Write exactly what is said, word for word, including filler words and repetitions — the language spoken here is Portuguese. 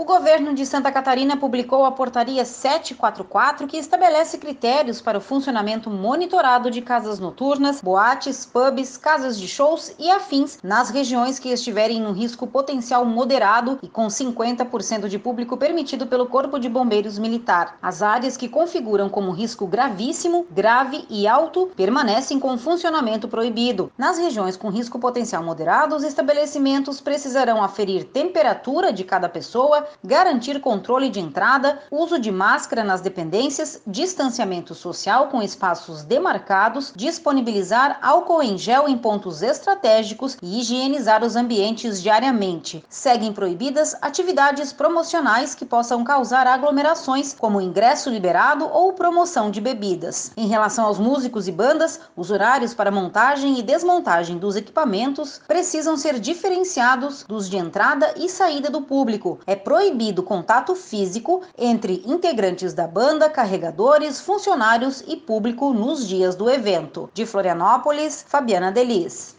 O governo de Santa Catarina publicou a Portaria setecentos e quarenta e quatro, que estabelece critérios para o funcionamento monitorado de casas noturnas, boates, pubs, casas de shows e afins nas regiões que estiverem no risco potencial moderado e com cinquenta por cento de público permitido pelo Corpo de Bombeiros Militar. As áreas que configuram como risco gravíssimo, grave e alto permanecem com funcionamento proibido. Nas regiões com risco potencial moderado, os estabelecimentos precisarão aferir temperatura de cada pessoa, garantir controle de entrada, uso de máscara nas dependências, distanciamento social com espaços demarcados, disponibilizar álcool em gel em pontos estratégicos e higienizar os ambientes diariamente. Seguem proibidas atividades promocionais que possam causar aglomerações, como ingresso liberado ou promoção de bebidas. Em relação aos músicos e bandas, os horários para montagem e desmontagem dos equipamentos precisam ser diferenciados dos de entrada e saída do público. É proibido contato físico entre integrantes da banda, carregadores, funcionários e público nos dias do evento. De Florianópolis, Fabiana Delis.